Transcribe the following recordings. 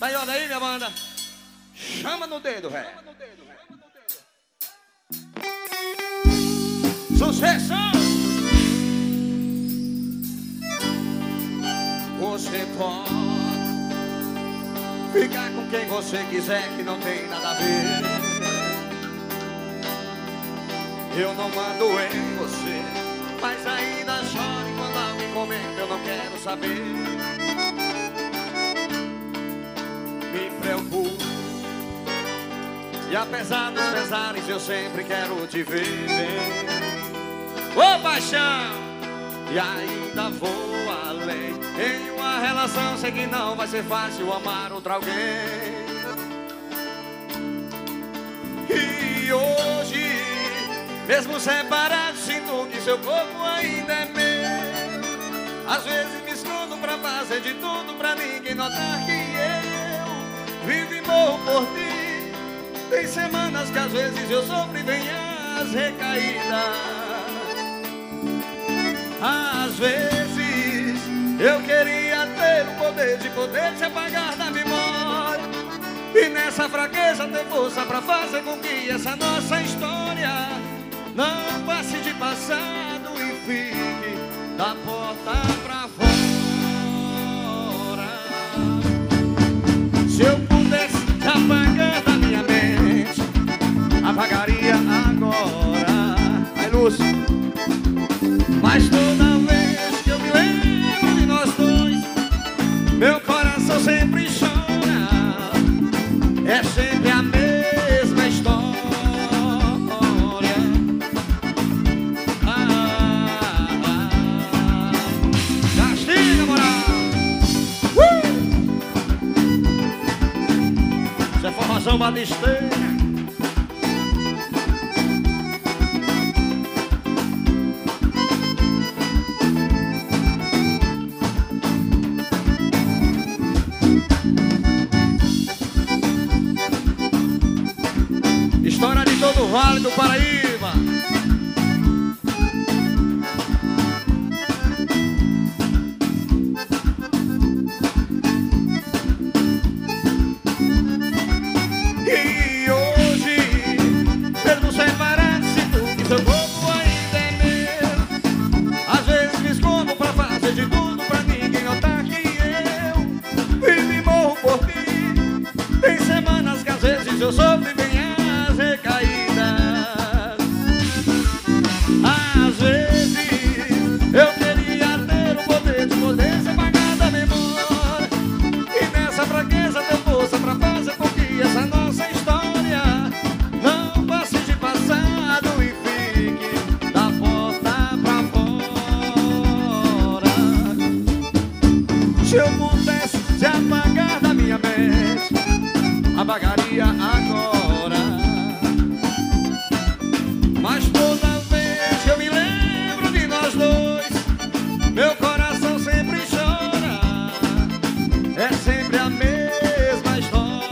Tá aí, olha aí, minha banda. Chama no dedo, velho. Sucesso! Você pode ficar com quem você quiser, que não tem nada a ver. Eu não mando em você, mas ainda choro quando alguém comenta. Eu não quero saber. Me preocupo, e apesar dos pesares eu sempre quero te ver. Ô paixão! E ainda vou além. Em uma relação sei que não vai ser fácil amar outro alguém. E hoje, mesmo separado, sinto que seu corpo ainda é meu. Às vezes me escondo pra fazer de tudo pra ninguém notar que eu vivo e morro por ti. Tem semanas que às vezes eu sofro e vem as recaídas. Às vezes eu queria ter o poder de te apagar da memória, e nessa fraqueza ter força pra fazer com que essa nossa história não passe de passado e fique da porta pra fora. Se eu pudesse te apagar da minha mente, apagaria agora. Aí, Lúcio. Mas toda vez que eu me lembro de nós dois, meu coração sempre chora. É sempre a mesma história. Castiga, moral. Isso é formação batisteira. História de todo o Vale do Paraíba. E hoje, mesmo separado, sinto que seu corpo ainda é meu. Às vezes me escondo pra fazer de tudo pra ninguém notar que eu vivo e morro por ti. Tem semanas que às vezes eu sofro e venho recaídas. Às vezes eu queria ter o poder de se apagar da memória, e nessa fraqueza ter força pra fazer com que essa nossa história não passe de passado e fique da porta pra fora. Se eu pudesse te apagar da minha mente, apagaria agora. Mas toda vez que eu me lembro de nós dois, meu coração sempre chora. É sempre a mesma história.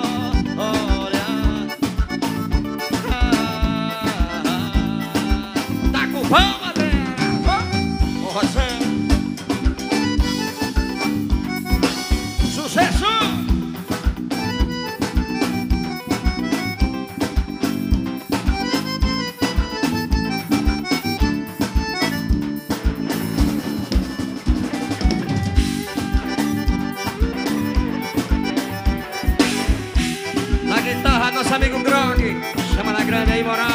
Tá com pão, Madeira? Ô, Rosana. Sucesso! Na guitarra, nosso amigo Grog. Chama na grande aí, moral.